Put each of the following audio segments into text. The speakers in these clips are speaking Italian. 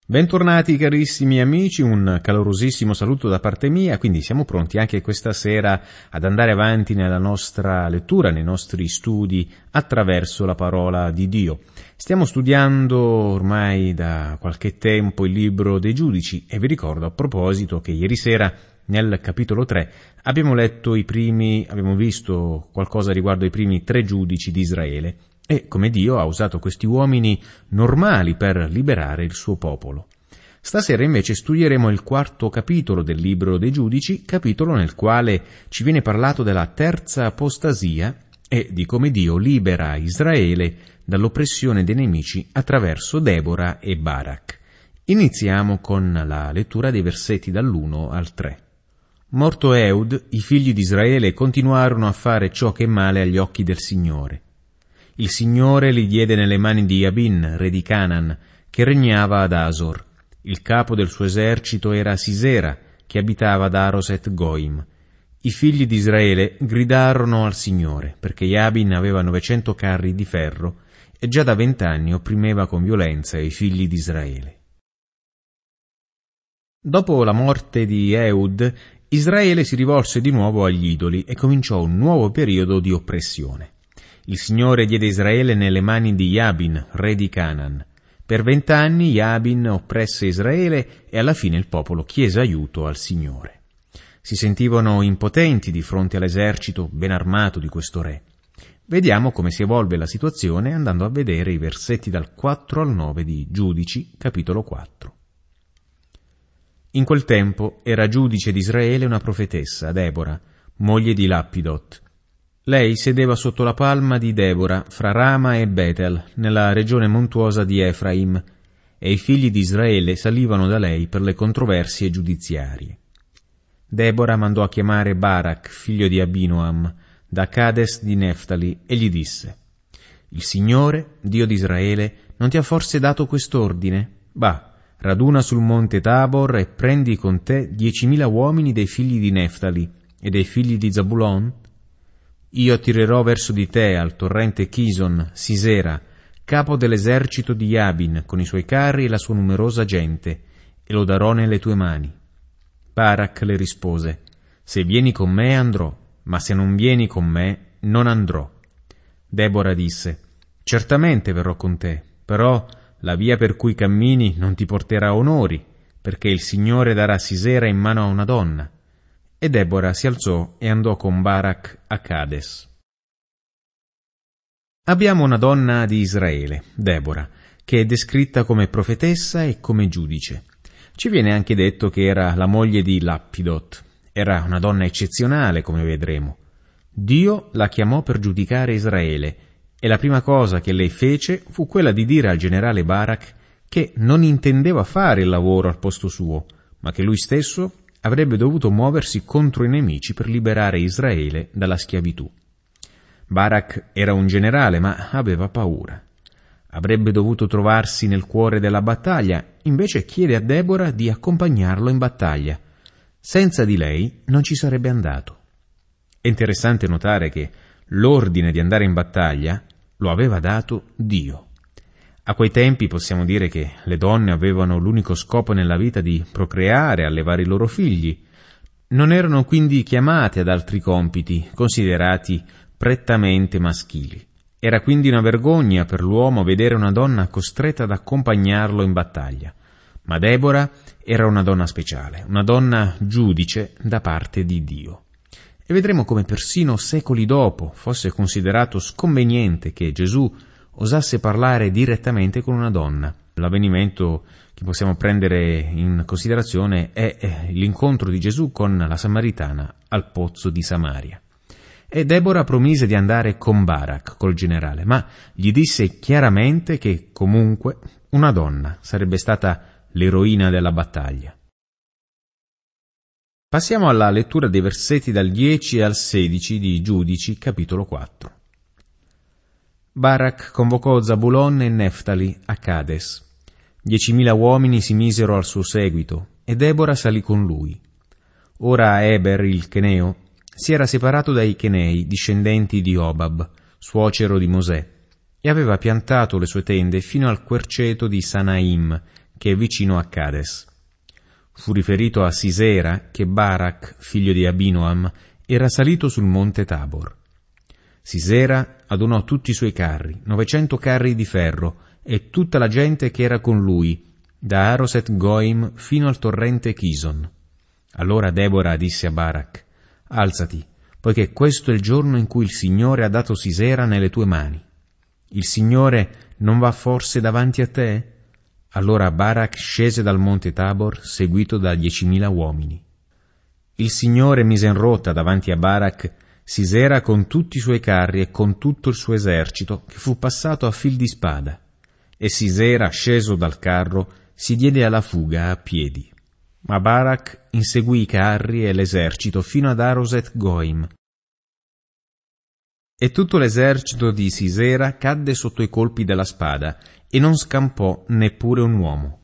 Bentornati carissimi amici, un calorosissimo saluto da parte mia, quindi siamo pronti anche questa sera ad andare avanti nella nostra lettura, nei nostri studi attraverso la parola di Dio. Stiamo studiando ormai da qualche tempo il libro dei Giudici e vi ricordo a proposito che ieri sera nel capitolo 3 abbiamo visto qualcosa riguardo ai primi 3 giudici di Israele. E come Dio ha usato questi uomini normali per liberare il suo popolo. Stasera invece studieremo il 4° capitolo del libro dei Giudici, capitolo nel quale ci viene parlato della terza apostasia e di come Dio libera Israele dall'oppressione dei nemici attraverso Debora e Barak. Iniziamo con la lettura dei versetti dall'1 al 3. Morto Eud, i figli di Israele continuarono a fare ciò che è male agli occhi del Signore. Il Signore li diede nelle mani di Jabin, re di Canaan, che regnava ad Asor. Il capo del suo esercito era Sisera, che abitava ad Aroset Goim. I figli di Israele gridarono al Signore, perché Jabin aveva 900 carri di ferro e già da 20 anni opprimeva con violenza i figli di Israele. Dopo la morte di Eud, Israele si rivolse di nuovo agli idoli e cominciò un nuovo periodo di oppressione. Il Signore diede Israele nelle mani di Jabin, re di Canaan. Per 20 anni Jabin oppresse Israele e alla fine il popolo chiese aiuto al Signore. Si sentivano impotenti di fronte all'esercito ben armato di questo re. Vediamo come si evolve la situazione andando a vedere i versetti dal 4 al 9 di Giudici, capitolo 4. In quel tempo era giudice di Israele una profetessa, Debora, moglie di Lappidot. Lei sedeva sotto la palma di Debora, fra Rama e Betel, nella regione montuosa di Efraim, e i figli di Israele salivano da lei per le controversie giudiziarie. Debora mandò a chiamare Barak, figlio di Abinoam, da Cades di Neftali, e gli disse: «Il Signore, Dio di Israele, non ti ha forse dato quest'ordine? Va, raduna sul monte Tabor e prendi con te 10.000 uomini dei figli di Neftali e dei figli di Zabulon. Io attirerò verso di te al torrente Chison, Sisera, capo dell'esercito di Jabin, con i suoi carri e la sua numerosa gente, e lo darò nelle tue mani». Barak le rispose: «Se vieni con me andrò, ma se non vieni con me non andrò». Debora disse: «Certamente verrò con te, però la via per cui cammini non ti porterà onori, perché il Signore darà Sisera in mano a una donna». E Debora si alzò e andò con Barak a Cades. Abbiamo una donna di Israele, Debora, che è descritta come profetessa e come giudice. Ci viene anche detto che era la moglie di Lappidot. Era una donna eccezionale, come vedremo. Dio la chiamò per giudicare Israele, e la prima cosa che lei fece fu quella di dire al generale Barak che non intendeva fare il lavoro al posto suo, ma che lui stesso avrebbe dovuto muoversi contro i nemici per liberare Israele dalla schiavitù. Barak era un generale, ma aveva paura. Avrebbe dovuto trovarsi nel cuore della battaglia, invece chiede a Debora di accompagnarlo in battaglia. Senza di lei non ci sarebbe andato. È interessante notare che l'ordine di andare in battaglia lo aveva dato Dio. A quei tempi possiamo dire che le donne avevano l'unico scopo nella vita di procreare, allevare i loro figli. Non erano quindi chiamate ad altri compiti, considerati prettamente maschili. Era quindi una vergogna per l'uomo vedere una donna costretta ad accompagnarlo in battaglia. Ma Debora era una donna speciale, una donna giudice da parte di Dio. E vedremo come persino secoli dopo fosse considerato sconveniente che Gesù osasse parlare direttamente con una donna. L'avvenimento che possiamo prendere in considerazione è l'incontro di Gesù con la Samaritana al pozzo di Samaria. E Debora promise di andare con Barak, col generale, ma gli disse chiaramente che comunque una donna sarebbe stata l'eroina della battaglia. Passiamo alla lettura dei versetti dal 10 al 16 di Giudici, capitolo 4. Barak convocò Zabulon e Neftali a Cades. 10.000 uomini si misero al suo seguito, e Debora salì con lui. Ora Eber, il Cheneo, si era separato dai Chenei, discendenti di Obab, suocero di Mosè, e aveva piantato le sue tende fino al querceto di Sanaim, che è vicino a Cades. Fu riferito a Sisera che Barak, figlio di Abinoam, era salito sul monte Tabor. Sisera adunò tutti i suoi carri, 900 carri di ferro, e tutta la gente che era con lui, da Aroset Goim fino al torrente Chison. Allora Debora disse a Barak: «Alzati, poiché questo è il giorno in cui il Signore ha dato Sisera nelle tue mani. Il Signore non va forse davanti a te?» Allora Barak scese dal monte Tabor, seguito da 10.000 uomini. Il Signore mise in rotta davanti a Barak Sisera con tutti i suoi carri e con tutto il suo esercito, che fu passato a fil di spada. E Sisera, sceso dal carro, si diede alla fuga a piedi. Ma Barak inseguì i carri e l'esercito fino ad Aroset Goim. E tutto l'esercito di Sisera cadde sotto i colpi della spada, e non scampò neppure un uomo.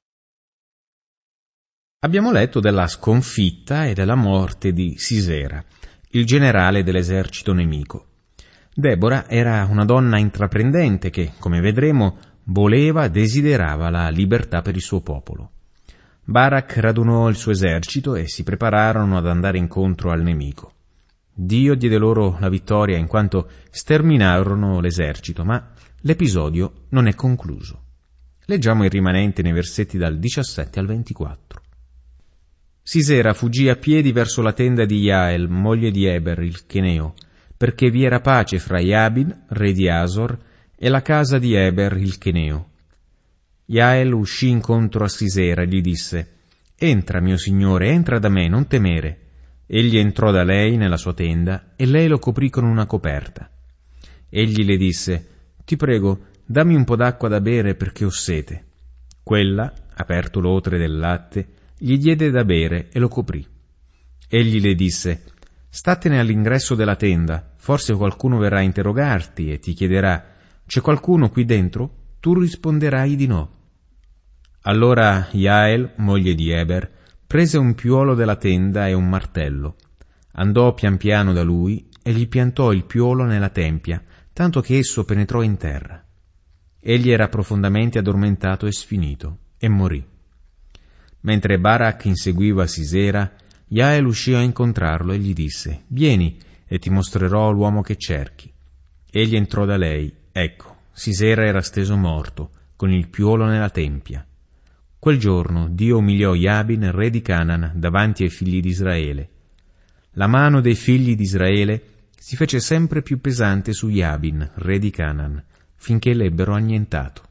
Abbiamo letto della sconfitta e della morte di Sisera, il generale dell'esercito nemico. Debora era una donna intraprendente che, come vedremo, voleva e desiderava la libertà per il suo popolo. Barak radunò il suo esercito e si prepararono ad andare incontro al nemico. Dio diede loro la vittoria in quanto sterminarono l'esercito, ma l'episodio non è concluso. Leggiamo il rimanente nei versetti dal 17 al 24. Sisera fuggì a piedi verso la tenda di Jael, moglie di Eber, il Cheneo, perché vi era pace fra Jabin, re di Asor, e la casa di Eber, il Cheneo. Jael uscì incontro a Sisera e gli disse: «Entra, mio signore, entra da me, non temere». Egli entrò da lei nella sua tenda e lei lo coprì con una coperta. Egli le disse: «Ti prego, dammi un po' d'acqua da bere perché ho sete». Quella, aperto l'otre del latte, gli diede da bere e lo coprì. Egli le disse: «Statene all'ingresso della tenda, forse qualcuno verrà a interrogarti e ti chiederà: c'è qualcuno qui dentro? Tu risponderai di no». Allora Jael, moglie di Eber, prese un piuolo della tenda e un martello. Andò pian piano da lui e gli piantò il piuolo nella tempia, tanto che esso penetrò in terra. Egli era profondamente addormentato e sfinito, e morì. Mentre Barak inseguiva Sisera, Jael uscì a incontrarlo e gli disse: «Vieni, e ti mostrerò l'uomo che cerchi». Egli entrò da lei. Ecco, Sisera era steso morto, con il piuolo nella tempia. Quel giorno Dio umiliò Jabin, re di Canaan, davanti ai figli di Israele. La mano dei figli di Israele si fece sempre più pesante su Jabin, re di Canaan, finché l'ebbero annientato.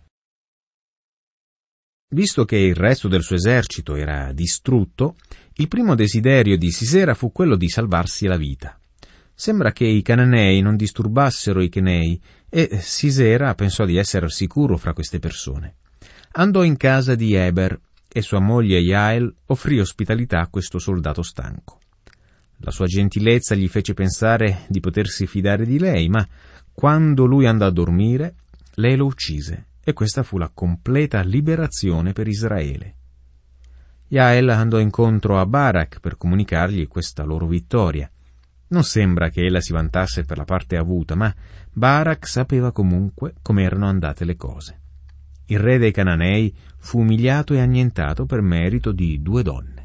Visto che il resto del suo esercito era distrutto, il primo desiderio di Sisera fu quello di salvarsi la vita. Sembra che i cananei non disturbassero i chenei e Sisera pensò di essere al sicuro fra queste persone. Andò in casa di Eber e sua moglie Jael offrì ospitalità a questo soldato stanco. La sua gentilezza gli fece pensare di potersi fidare di lei, ma quando lui andò a dormire, lei lo uccise. E questa fu la completa liberazione per Israele. Jael andò incontro a Barak per comunicargli questa loro vittoria. Non sembra che ella si vantasse per la parte avuta, ma Barak sapeva comunque come erano andate le cose. Il re dei Cananei fu umiliato e annientato per merito di 2 donne.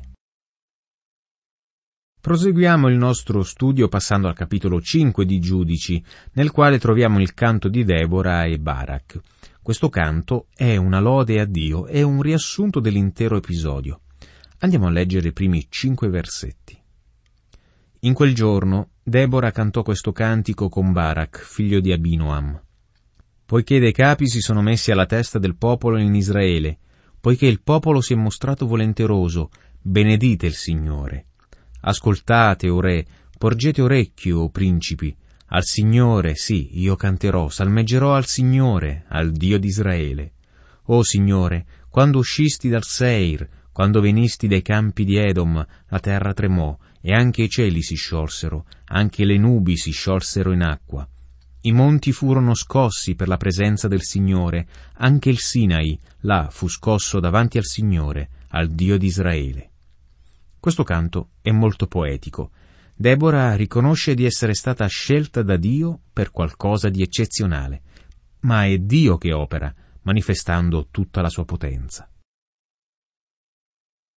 Proseguiamo il nostro studio passando al capitolo 5 di Giudici, nel quale troviamo il canto di Debora e Barak. Questo canto è una lode a Dio e un riassunto dell'intero episodio. Andiamo a leggere i primi 5 versetti. In quel giorno Debora cantò questo cantico con Barak, figlio di Abinoam. Poiché dei capi si sono messi alla testa del popolo in Israele, poiché il popolo si è mostrato volenteroso, benedite il Signore. Ascoltate, o re, porgete orecchio, o principi. Al Signore, sì, io canterò, salmeggerò al Signore, al Dio di Israele. O Signore, quando uscisti dal Seir, quando venisti dai campi di Edom, la terra tremò, e anche i cieli si sciolsero, anche le nubi si sciolsero in acqua. I monti furono scossi per la presenza del Signore, anche il Sinai, là, fu scosso davanti al Signore, al Dio di Israele. Questo canto è molto poetico. Debora riconosce di essere stata scelta da Dio per qualcosa di eccezionale, ma è Dio che opera, manifestando tutta la sua potenza.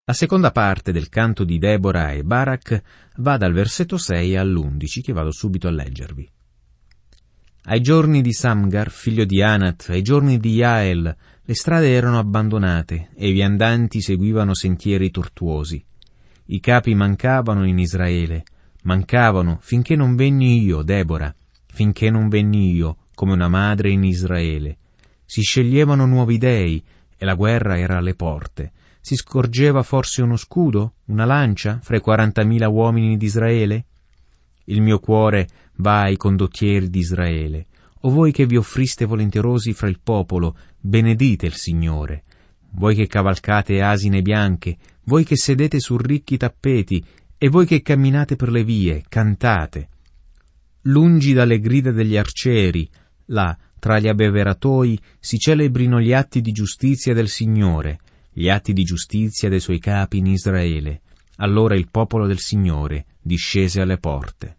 La seconda parte del canto di Debora e Barak va dal versetto 6 all'11, che vado subito a leggervi. Ai giorni di Samgar, figlio di Anat, ai giorni di Jael, le strade erano abbandonate e i viandanti seguivano sentieri tortuosi. I capi mancavano in Israele, mancavano finché non venni io, Debora, finché non venni io, come una madre in Israele. Si sceglievano nuovi dei e la guerra era alle porte. Si scorgeva forse uno scudo, una lancia, fra i 40.000 uomini di Israele? Il mio cuore va ai condottieri di Israele. O voi che vi offriste volenterosi fra il popolo, benedite il Signore. Voi che cavalcate asine bianche, voi che sedete su ricchi tappeti, e voi che camminate per le vie, cantate. Lungi dalle grida degli arcieri, là, tra gli abbeveratoi, si celebrino gli atti di giustizia del Signore, gli atti di giustizia dei suoi capi in Israele. Allora il popolo del Signore discese alle porte.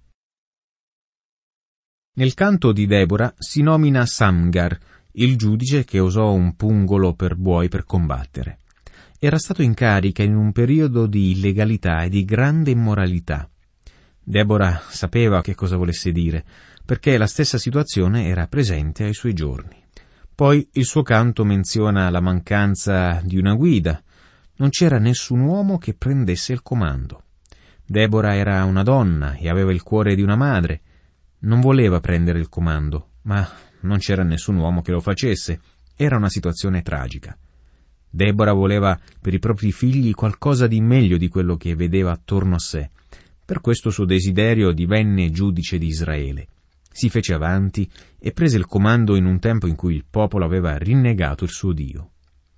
Nel canto di Debora si nomina Samgar, il giudice che usò un pungolo per buoi per combattere. Era stato in carica in un periodo di illegalità e di grande immoralità. Debora sapeva che cosa volesse dire, perché la stessa situazione era presente ai suoi giorni. Poi il suo canto menziona la mancanza di una guida. Non c'era nessun uomo che prendesse il comando. Debora era una donna e aveva il cuore di una madre. Non voleva prendere il comando, ma non c'era nessun uomo che lo facesse. Era una situazione tragica. Debora voleva per i propri figli qualcosa di meglio di quello che vedeva attorno a sé. Per questo suo desiderio divenne giudice di Israele. Si fece avanti e prese il comando in un tempo in cui il popolo aveva rinnegato il suo Dio.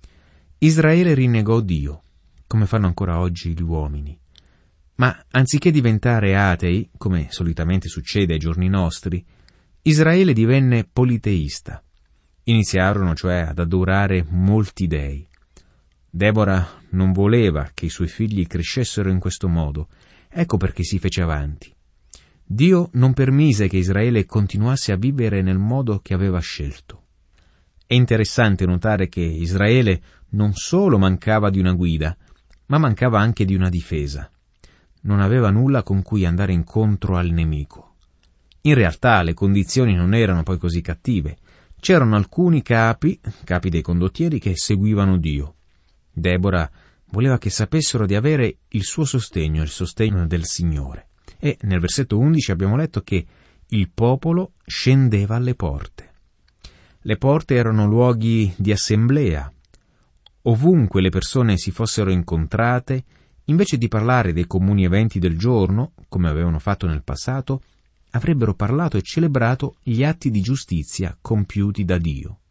Israele rinnegò Dio, come fanno ancora oggi gli uomini. Ma anziché diventare atei, come solitamente succede ai giorni nostri, Israele divenne politeista. Iniziarono cioè ad adorare molti dei. Debora non voleva che i suoi figli crescessero in questo modo, ecco perché si fece avanti. Dio non permise che Israele continuasse a vivere nel modo che aveva scelto. È interessante notare che Israele non solo mancava di una guida, ma mancava anche di una difesa. Non aveva nulla con cui andare incontro al nemico. In realtà le condizioni non erano poi così cattive. C'erano alcuni capi dei condottieri, che seguivano Dio. Debora voleva che sapessero di avere il suo sostegno, il sostegno del Signore. E nel versetto 11 abbiamo letto che il popolo scendeva alle porte. Le porte erano luoghi di assemblea. Ovunque le persone si fossero incontrate, invece di parlare dei comuni eventi del giorno, come avevano fatto nel passato, avrebbero parlato e celebrato gli atti di giustizia compiuti da Dio.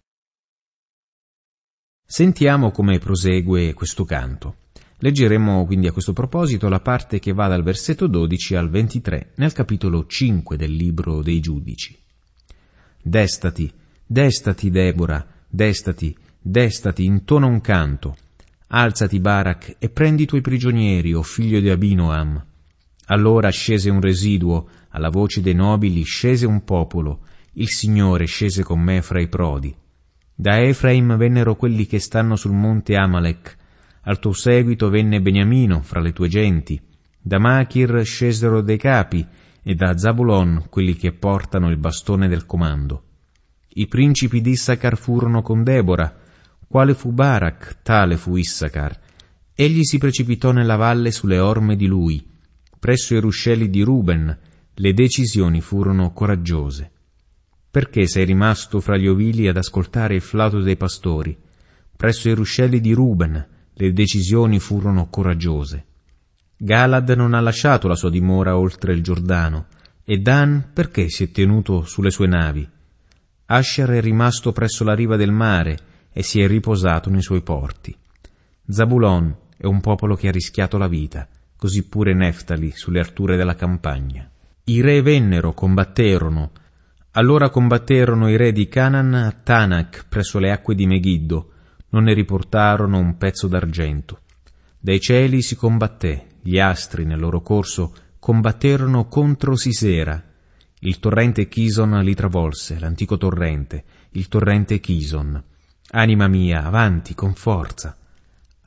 Sentiamo come prosegue questo canto. Leggeremo quindi a questo proposito la parte che va dal versetto 12 al 23 nel capitolo 5 del libro dei Giudici. Destati, destati Debora, destati, destati, intona un canto. Alzati Barak e prendi i tuoi prigionieri, o figlio di Abinoam. Allora scese un residuo, alla voce dei nobili scese un popolo, il Signore scese con me fra i prodi. Da Efraim vennero quelli che stanno sul monte Amalek, al tuo seguito venne Beniamino fra le tue genti. Da Machir scesero dei capi, e da Zabulon quelli che portano il bastone del comando. I principi di Issacar furono con Debora. Quale fu Barak, tale fu Issacar. Egli si precipitò nella valle sulle orme di lui. Presso i ruscelli di Ruben le decisioni furono coraggiose. Perché sei rimasto fra gli ovili ad ascoltare il flauto dei pastori? Presso i ruscelli di Ruben le decisioni furono coraggiose. Galad non ha lasciato la sua dimora oltre il Giordano, e Dan perché si è tenuto sulle sue navi? Asher è rimasto presso la riva del mare e si è riposato nei suoi porti. Zabulon è un popolo che ha rischiato la vita, così pure Neftali sulle alture della campagna. I re vennero, combatterono. Allora combatterono i re di Canaan a Tanak presso le acque di Megiddo. Non ne riportarono un pezzo d'argento. Dai cieli si combatté, gli astri nel loro corso combatterono contro Sisera. Il torrente Kison li travolse, l'antico torrente, il torrente Kison. Anima mia, avanti, con forza.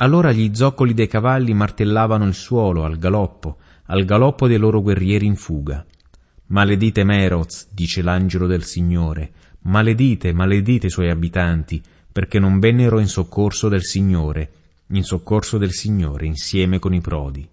Allora gli zoccoli dei cavalli martellavano il suolo al galoppo dei loro guerrieri in fuga. «Maledite Meroz», dice l'angelo del Signore, «maledite i suoi abitanti, perché non vennero in soccorso del Signore insieme con i prodi».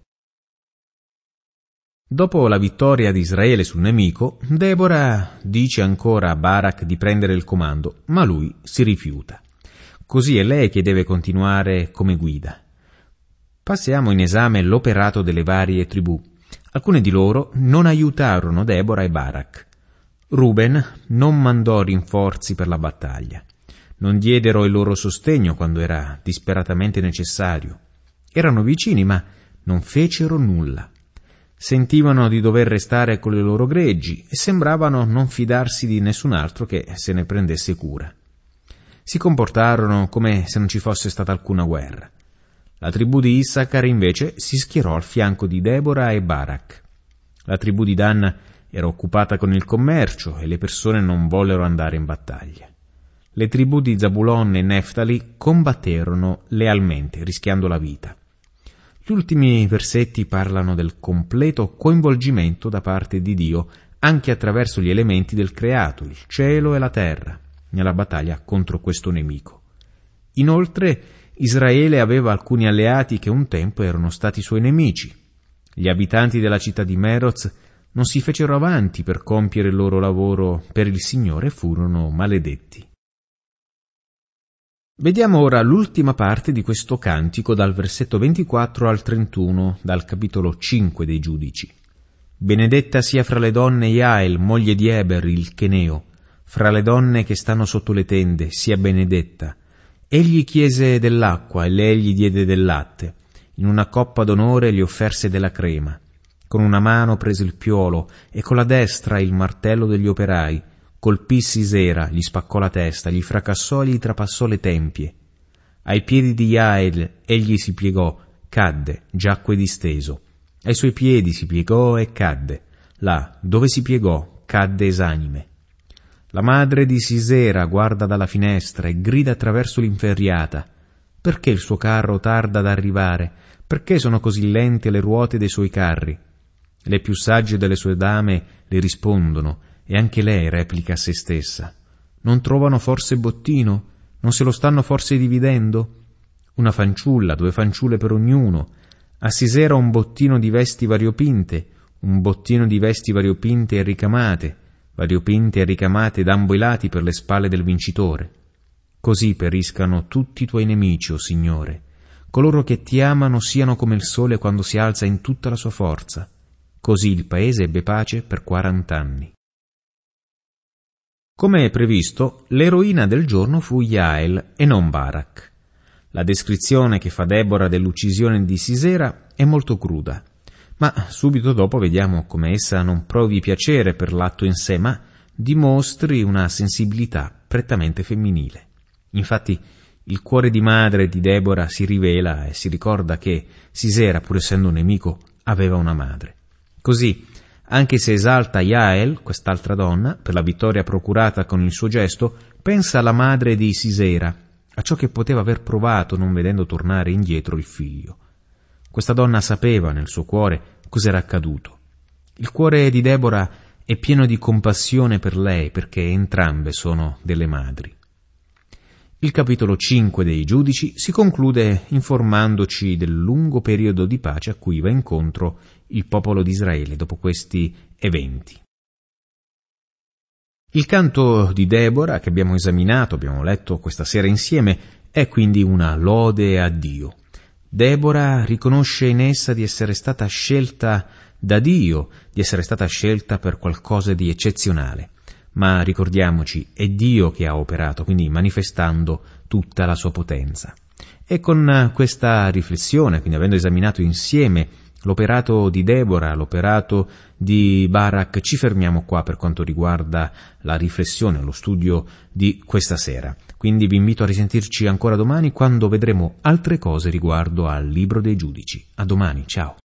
Dopo la vittoria di Israele sul nemico, Debora dice ancora a Barak di prendere il comando, ma lui si rifiuta. Così è lei che deve continuare come guida. Passiamo in esame l'operato delle varie tribù. Alcune di loro non aiutarono Debora e Barak. Ruben non mandò rinforzi per la battaglia. Non diedero il loro sostegno quando era disperatamente necessario. Erano vicini, ma non fecero nulla. Sentivano di dover restare con le loro greggi e sembravano non fidarsi di nessun altro che se ne prendesse cura. Si comportarono come se non ci fosse stata alcuna guerra. La tribù di Issachar invece si schierò al fianco di Debora e Barak. La tribù di Dan era occupata con il commercio e le persone non vollero andare in battaglia. Le tribù di Zabulon e Neftali combatterono lealmente, rischiando la vita. Gli ultimi versetti parlano del completo coinvolgimento da parte di Dio anche attraverso gli elementi del creato, il cielo e la terra, nella battaglia contro questo nemico. Inoltre, Israele aveva alcuni alleati che un tempo erano stati suoi nemici. Gli abitanti della città di Meroz non si fecero avanti per compiere il loro lavoro per il Signore e furono maledetti. Vediamo ora l'ultima parte di questo cantico dal versetto 24 al 31 dal capitolo 5 dei Giudici. Benedetta sia fra le donne Jael, moglie di Eber, il Cheneo, fra le donne che stanno sotto le tende, sia benedetta. Egli chiese dell'acqua e lei gli diede del latte. In una coppa d'onore gli offerse della crema. Con una mano prese il piolo e con la destra il martello degli operai. Colpì Sisera, gli spaccò la testa, gli fracassò e gli trapassò le tempie. Ai piedi di Jael egli si piegò, cadde, giacque disteso. Ai suoi piedi si piegò e cadde. Là, dove si piegò, cadde esanime. La madre di Sisera guarda dalla finestra e grida attraverso l'inferriata. Perché il suo carro tarda ad arrivare? Perché sono così lente le ruote dei suoi carri? Le più sagge delle sue dame le rispondono, e anche lei replica a se stessa. Non trovano forse bottino? Non se lo stanno forse dividendo? Una fanciulla, 2 fanciulle per ognuno. A Sisera un bottino di vesti variopinte e ricamate, variopinte e ricamate d'ambo i lati per le spalle del vincitore. Così periscano tutti i tuoi nemici, o Signore. Coloro che ti amano siano come il sole quando si alza in tutta la sua forza. Così il paese ebbe pace per 40 anni. Come previsto, l'eroina del giorno fu Jael e non Barak. La descrizione che fa Debora dell'uccisione di Sisera è molto cruda, ma subito dopo vediamo come essa non provi piacere per l'atto in sé, ma dimostri una sensibilità prettamente femminile. Infatti, il cuore di madre di Debora si rivela e si ricorda che Sisera, pur essendo un nemico, aveva una madre. Così, anche se esalta Jael, quest'altra donna, per la vittoria procurata con il suo gesto, pensa alla madre di Sisera, a ciò che poteva aver provato non vedendo tornare indietro il figlio. Questa donna sapeva nel suo cuore cos'era accaduto. Il cuore di Debora è pieno di compassione per lei, perché entrambe sono delle madri. Il capitolo 5 dei Giudici si conclude informandoci del lungo periodo di pace a cui va incontro il popolo di Israele dopo questi eventi. Il canto di Debora che abbiamo letto questa sera insieme, è quindi una lode a Dio. Debora riconosce in essa di essere stata scelta da Dio, di essere stata scelta per qualcosa di eccezionale. Ma ricordiamoci, è Dio che ha operato, quindi manifestando tutta la sua potenza. E con questa riflessione, quindi avendo esaminato insieme l'operato di Debora, l'operato di Barak, ci fermiamo qua per quanto riguarda la riflessione, lo studio di questa sera. Quindi vi invito a risentirci ancora domani quando vedremo altre cose riguardo al Libro dei Giudici. A domani, ciao!